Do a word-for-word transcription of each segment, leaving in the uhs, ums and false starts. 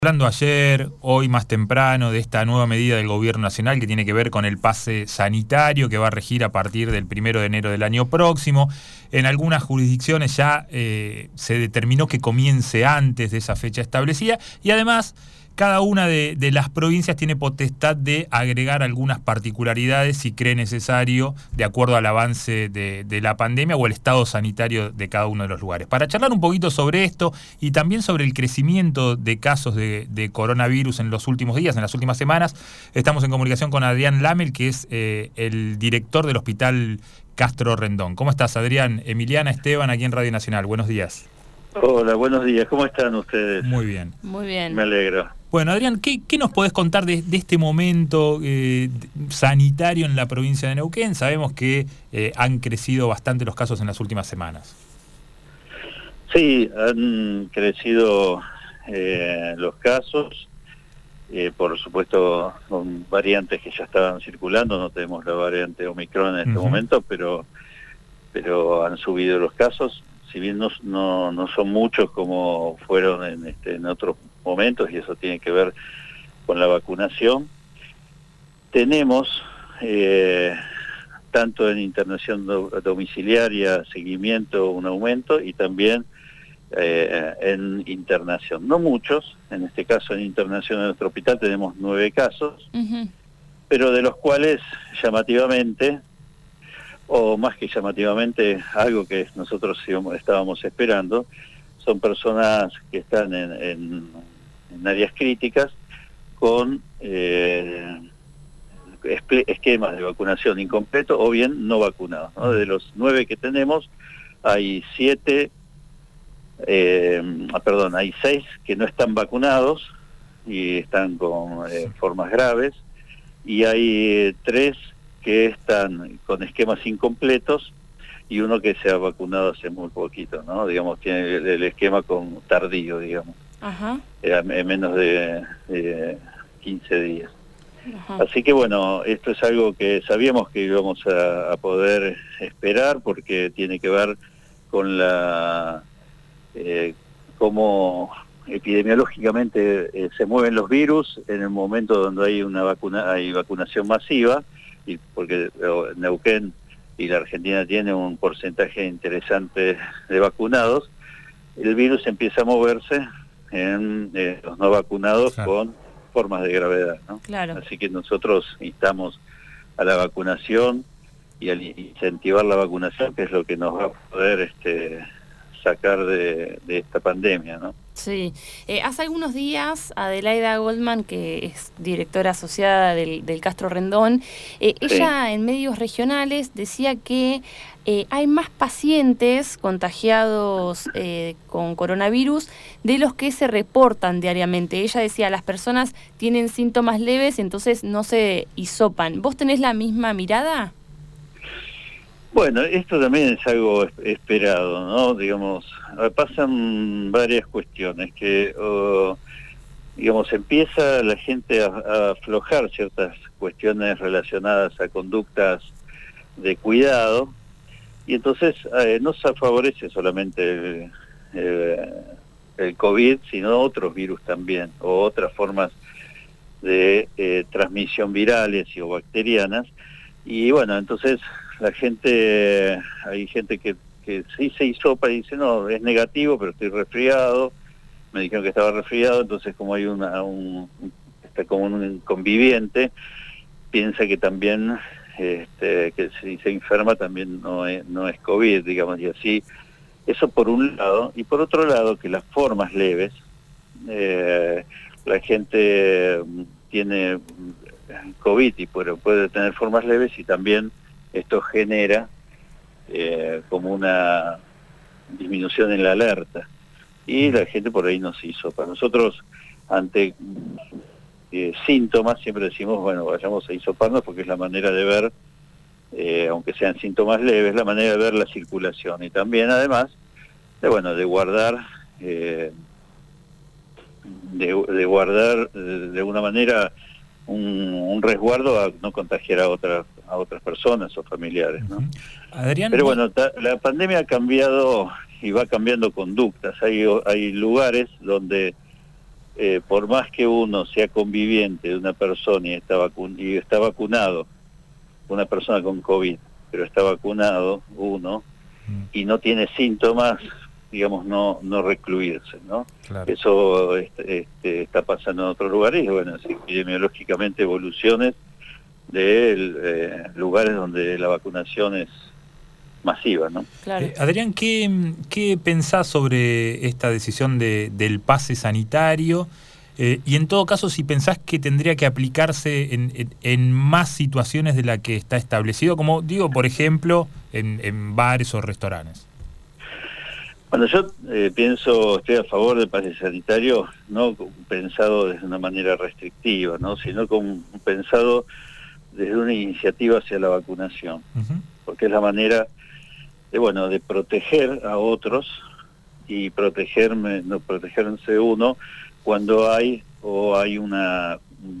Hablando ayer, hoy más temprano, de esta nueva medida del gobierno nacional que tiene que ver con el pase sanitario que va a regir a partir del primero de enero del año próximo. En algunas jurisdicciones ya eh, se determinó que comience antes de esa fecha establecida y además cada una de, de las provincias tiene potestad de agregar algunas particularidades si cree necesario de acuerdo al avance de, de la pandemia o el estado sanitario de cada uno de los lugares. Para charlar un poquito sobre esto y también sobre el crecimiento de casos de, de coronavirus en los últimos días, en las últimas semanas, estamos en comunicación con Adrián Lamel, que es eh, el director del Hospital Castro Rendón. ¿Cómo estás, Adrián? Emiliana, Esteban, aquí en Radio Nacional. Buenos días. Hola, buenos días. ¿Cómo están ustedes? Muy bien. Muy bien. Me alegro. Bueno, Adrián, ¿qué, qué nos podés contar de, de este momento eh, sanitario en la provincia de Neuquén? Sabemos que eh, han crecido bastante los casos en las últimas semanas. Sí, han crecido eh, los casos, eh, por supuesto con variantes que ya estaban circulando, no tenemos la variante Omicron en este uh-huh. momento, pero, pero han subido los casos, si bien no, no, no son muchos como fueron en, este, en otros momentos, y eso tiene que ver con la vacunación. Tenemos eh, tanto en internación do, domiciliaria, seguimiento, un aumento, y también eh, en internación. No muchos, en este caso en internación en nuestro hospital tenemos nueve casos, uh-huh. pero de los cuales llamativamente, o más que llamativamente, algo que nosotros estábamos esperando, son personas que están en, en, en áreas críticas con eh, esquemas de vacunación incompleto o bien no vacunados, ¿no? De los nueve que tenemos, hay siete, eh, perdón, hay seis que no están vacunados y están con eh, formas graves, y hay tres que están con esquemas incompletos y uno que se ha vacunado hace muy poquito, ¿no? Digamos, tiene el, el esquema con tardío, digamos. Ajá. Era menos de, de quince días. Ajá. Así que bueno, esto es algo que sabíamos que íbamos a, a poder esperar, porque tiene que ver con la eh, cómo epidemiológicamente eh, se mueven los virus en el momento donde hay una vacuna, hay vacunación masiva, y porque Neuquén y la Argentina tiene un porcentaje interesante de vacunados, el virus empieza a moverse en eh, los no vacunados, claro, con formas de gravedad, ¿no? Claro. Así que nosotros instamos a la vacunación y a incentivar la vacunación, que es lo que nos va a poder este, sacar de, de esta pandemia, ¿no? Sí. Eh, hace algunos días, Adelaida Goldman, que es directora asociada del, del Castro Rendón, eh, sí. ella en medios regionales decía que eh, hay más pacientes contagiados eh, con coronavirus de los que se reportan diariamente. Ella decía, las personas tienen síntomas leves, entonces no se hisopan. ¿Vos tenés la misma mirada? Bueno, esto también es algo esperado, ¿no? Digamos, pasan varias cuestiones, que, uh, digamos, empieza la gente a, a aflojar ciertas cuestiones relacionadas a conductas de cuidado, y entonces eh, no se favorece solamente el, eh, el COVID, sino otros virus también, o otras formas de eh, transmisión virales y o bacterianas, y bueno, entonces la gente, hay gente que, que sí se hisopa y dice, no, es negativo, pero estoy resfriado, me dijeron que estaba resfriado, entonces como hay una, un, está como un conviviente, piensa que también, este, que si se enferma también no es, no es COVID, digamos, y así, eso por un lado, y por otro lado, que las formas leves, eh, la gente tiene COVID y puede, puede tener formas leves, y también esto genera eh, como una disminución en la alerta, y la gente por ahí no se hisopa. Nosotros ante eh, síntomas siempre decimos, bueno, vayamos a hisoparnos, porque es la manera de ver, eh, aunque sean síntomas leves, la manera de ver la circulación, y también además de, bueno, de guardar eh, de, de guardar de, de una manera un, un resguardo a no contagiar a otras a otras personas o familiares, ¿no? Uh-huh. Adrián, pero bueno, ta, la pandemia ha cambiado y va cambiando conductas. Hay hay lugares donde eh, por más que uno sea conviviente de una persona y está, vacun y está vacunado, una persona con COVID, pero está vacunado uno, mm. y no tiene síntomas, digamos, no no recluirse, ¿no? Claro. Eso este, este, está pasando en otros lugares, y bueno, epidemiológicamente evoluciones de eh, lugares donde la vacunación es masiva, ¿no? Claro. Eh, Adrián, ¿qué, ¿qué pensás sobre esta decisión de, del pase sanitario? Eh, y en todo caso, si pensás que tendría que aplicarse en, en, en más situaciones de la que está establecido, como digo, por ejemplo, en, en bares o restaurantes. Bueno, yo eh, pienso, estoy a favor del pase sanitario, no pensado desde una manera restrictiva, ¿no? Sino como pensado desde una iniciativa hacia la vacunación, uh-huh. porque es la manera de, bueno, de proteger a otros y protegerme, no protegerse uno cuando hay o hay una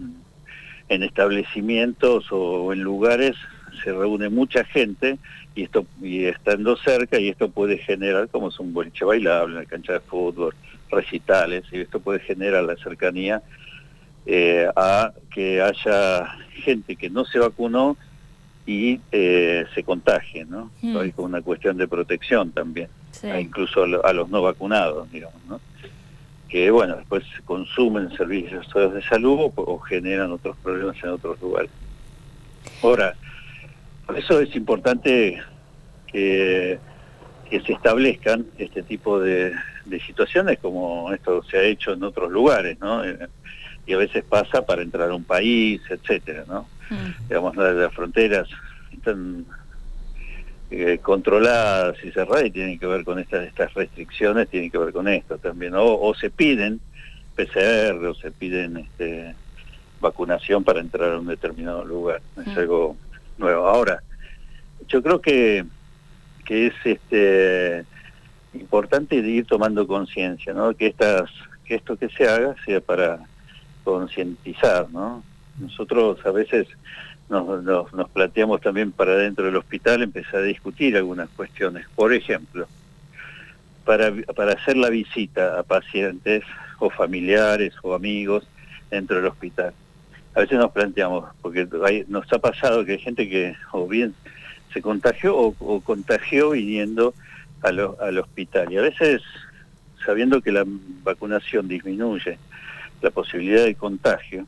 en establecimientos o en lugares se reúne mucha gente y esto y estando cerca, y esto puede generar, como es un boliche bailable, una cancha de fútbol, recitales, y esto puede generar la cercanía eh, a que haya gente que no se vacunó y eh, se contagie, ¿no? Mm. Hay como una cuestión de protección también, sí. incluso a los no vacunados, digamos, ¿no? Que, bueno, después consumen servicios de salud o, o generan otros problemas en otros lugares. Ahora, por eso es importante que, que se establezcan este tipo de, de situaciones, como esto se ha hecho en otros lugares, ¿no? Eh, y a veces pasa para entrar a un país, etcétera, ¿no? Mm. Digamos, las, las fronteras están eh, controladas y cerradas y tienen que ver con estas estas restricciones, tienen que ver con esto también, o, o se piden P C R o se piden este, vacunación para entrar a un determinado lugar, es mm. algo nuevo. Ahora, yo creo que que es este importante ir tomando conciencia, ¿no? Que estas que esto que se haga sea para concientizar, ¿no? Nosotros a veces nos, nos, nos planteamos también para dentro del hospital empezar a discutir algunas cuestiones. Por ejemplo, para, para hacer la visita a pacientes o familiares o amigos dentro del hospital. A veces nos planteamos, porque hay, nos ha pasado que hay gente que o bien se contagió o, o contagió viniendo a lo, al hospital. Y a veces, sabiendo que la vacunación disminuye la posibilidad de contagio,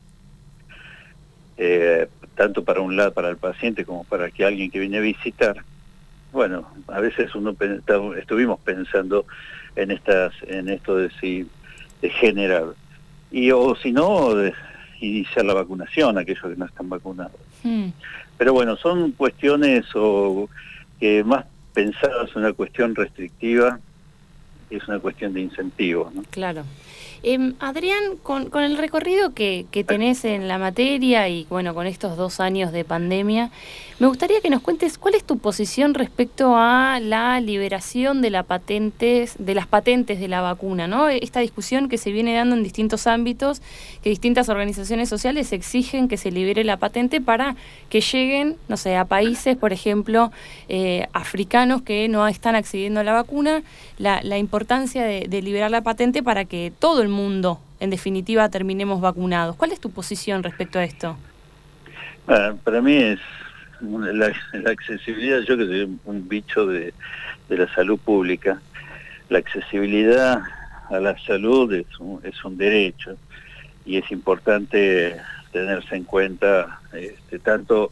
eh, tanto para un lado, para el paciente, como para que alguien que viene a visitar, bueno, a veces uno estuvimos pensando en estas, en esto de si de generar, y o si no, de iniciar la vacunación a aquellos que no están vacunados. Mm. Pero bueno, son cuestiones o que más pensadas en una cuestión restrictiva, es una cuestión de incentivos, ¿no? Claro. Eh, Adrián, con, con el recorrido que, que tenés en la materia y bueno, con estos dos años de pandemia, me gustaría que nos cuentes cuál es tu posición respecto a la liberación de la patentes, de las patentes de la vacuna, ¿no? Esta discusión que se viene dando en distintos ámbitos, que distintas organizaciones sociales exigen que se libere la patente para que lleguen, no sé, a países, por ejemplo, eh, africanos que no están accediendo a la vacuna, la, la importancia de, de liberar la patente para que todo el mundo, en definitiva, terminemos vacunados. ¿Cuál es tu posición respecto a esto? Bueno, para mí es la, la accesibilidad, yo que soy un bicho de, de la salud pública, la accesibilidad a la salud es un, es un derecho y es importante tenerse en cuenta este, tanto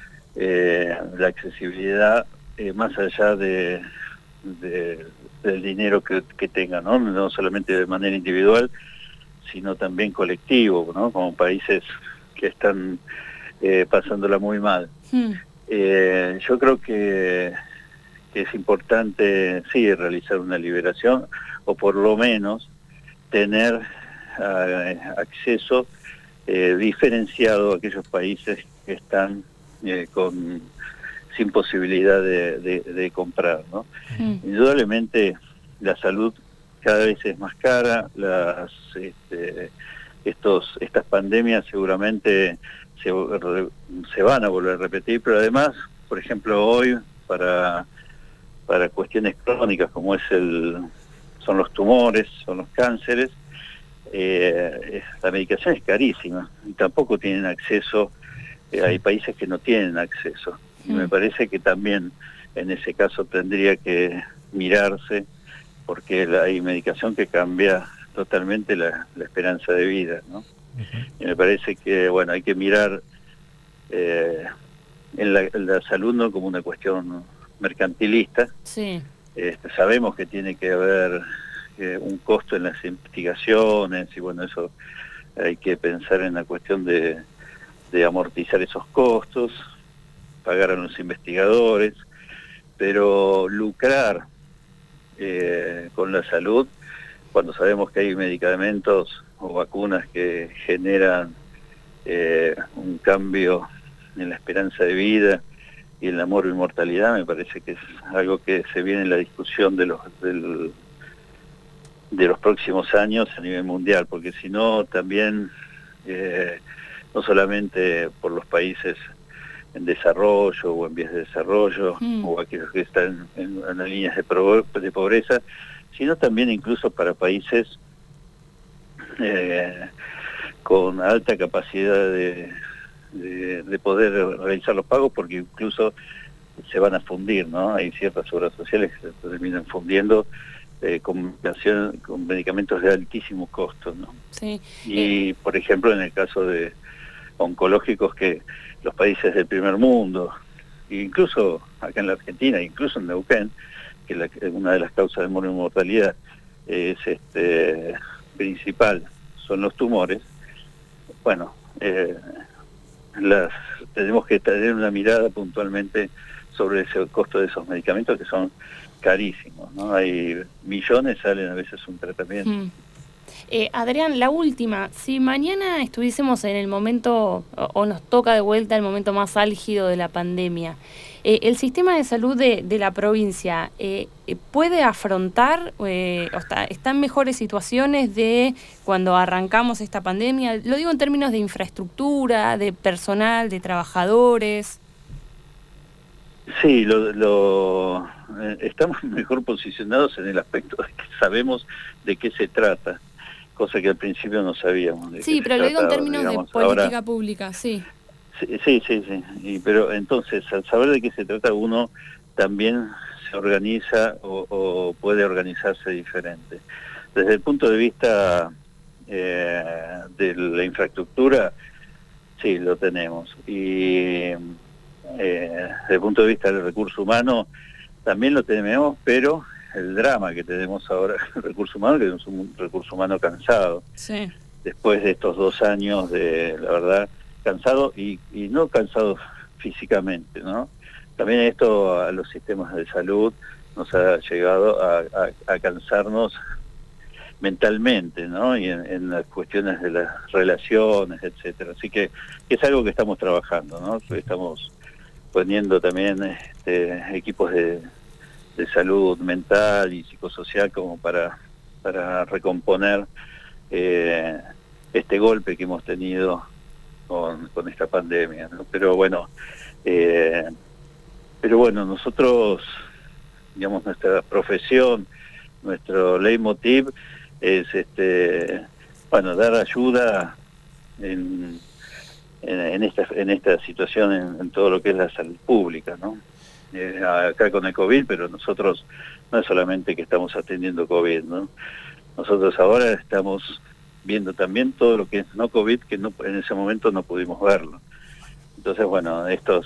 eh, la accesibilidad eh, más allá de, de del dinero que, que tenga, ¿no? No solamente de manera individual, sino también colectivo, ¿no? Como países que están eh, pasándola muy mal. Hmm. Eh, yo creo que, que es importante, sí, realizar una liberación, o por lo menos tener uh, acceso eh, diferenciado a aquellos países que están eh, con sin posibilidad de, de, de comprar, ¿no? Mm. Indudablemente la salud cada vez es más cara, las este, estos estas pandemias seguramente se, se van a volver a repetir, pero además, por ejemplo, hoy para para cuestiones crónicas como es el son los tumores, son los cánceres, eh, la medicación es carísima y tampoco tienen acceso, eh, hay países que no tienen acceso. Y me parece que también en ese caso tendría que mirarse, porque hay medicación que cambia totalmente la, la esperanza de vida, ¿no? Uh-huh. Y me parece que, bueno, hay que mirar eh, en, la, en la salud no como una cuestión mercantilista. Sí. Este, sabemos que tiene que haber eh, un costo en las investigaciones, y bueno, eso hay que pensar en la cuestión de, de amortizar esos costos, pagar a los investigadores, pero lucrar eh, con la salud, cuando sabemos que hay medicamentos o vacunas que generan eh, un cambio en la esperanza de vida y en la morbi-mortalidad, me parece que es algo que se viene en la discusión de los del, de los próximos años a nivel mundial, porque si no también eh, no solamente por los países en desarrollo o en vías de desarrollo, mm. o aquellos que están en, en las líneas de, pro, de pobreza, sino también incluso para países eh, con alta capacidad de, de, de poder realizar los pagos, porque incluso se van a fundir, ¿no? Hay ciertas obras sociales que se terminan fundiendo eh, con, con medicamentos de altísimo costo, ¿no? Sí. Y, por ejemplo, en el caso de oncológicos, que los países del primer mundo, incluso acá en la Argentina, incluso en Neuquén, que la, una de las causas de mortalidad es este principal, son los tumores. Bueno, eh, las tenemos que tener una mirada puntualmente sobre ese costo de esos medicamentos, que son carísimos, ¿no? Hay millones, salen a veces un tratamiento. Mm. Eh, Adrián, la última, si mañana estuviésemos en el momento, o, o nos toca de vuelta el momento más álgido de la pandemia, eh, ¿el sistema de salud de, de la provincia eh, puede afrontar, eh, o está, está en mejores situaciones de cuando arrancamos esta pandemia? Lo digo en términos de infraestructura, de personal, de trabajadores. Sí, lo, lo eh, estamos mejor posicionados en el aspecto de que sabemos de qué se trata, cosa que al principio no sabíamos. De sí, pero lo digo en términos digamos, de política ahora, pública, sí. Sí, sí, sí, sí. Y, pero entonces, al saber de qué se trata, uno también se organiza o, o puede organizarse diferente. Desde el punto de vista eh, de la infraestructura, sí, lo tenemos. Y eh, desde el punto de vista del recurso humano, también lo tenemos, pero el drama que tenemos ahora, el recurso humano, que es un recurso humano cansado. Sí. Después de estos dos años de, la verdad, cansado y, y no cansado físicamente, ¿no? También esto a los sistemas de salud nos ha llegado a, a, a cansarnos mentalmente, ¿no? Y en, en las cuestiones de las relaciones, etcétera. Así que, que es algo que estamos trabajando, ¿no? Estamos poniendo también este, equipos de de salud mental y psicosocial como para, para recomponer eh, este golpe que hemos tenido con, con esta pandemia, ¿no? Pero bueno, eh, pero bueno, nosotros, digamos, nuestra profesión, nuestro leitmotiv es este, bueno, dar ayuda en, en, en esta, en esta situación, en, en todo lo que es la salud pública, ¿no? Eh, acá con el COVID, pero nosotros no es solamente que estamos atendiendo COVID, ¿no? Nosotros ahora estamos viendo también todo lo que es no COVID, que no, en ese momento no pudimos verlo. Entonces, bueno, estos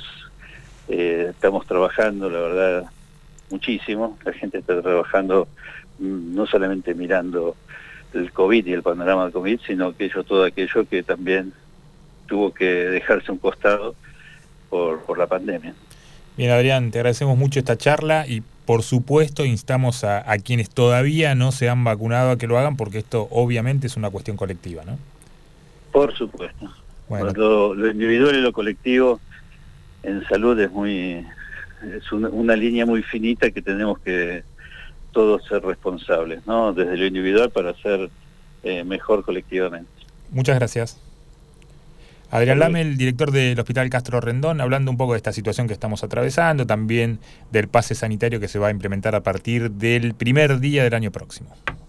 eh, estamos trabajando, la verdad, muchísimo. La gente está trabajando mmm, no solamente mirando el COVID y el panorama del COVID, sino aquello, todo aquello que también tuvo que dejarse a un costado por, por la pandemia. Bien, Adrián, te agradecemos mucho esta charla y por supuesto instamos a, a quienes todavía no se han vacunado a que lo hagan, porque esto obviamente es una cuestión colectiva, ¿no? Por supuesto. Bueno. Lo, lo individual y lo colectivo en salud es muy es una, una línea muy finita que tenemos que todos ser responsables, ¿no? Desde lo individual para ser eh, mejor colectivamente. Muchas gracias. Adrián Lamel, director del Hospital Castro Rendón, hablando un poco de esta situación que estamos atravesando, también del pase sanitario que se va a implementar a partir del primer día del año próximo.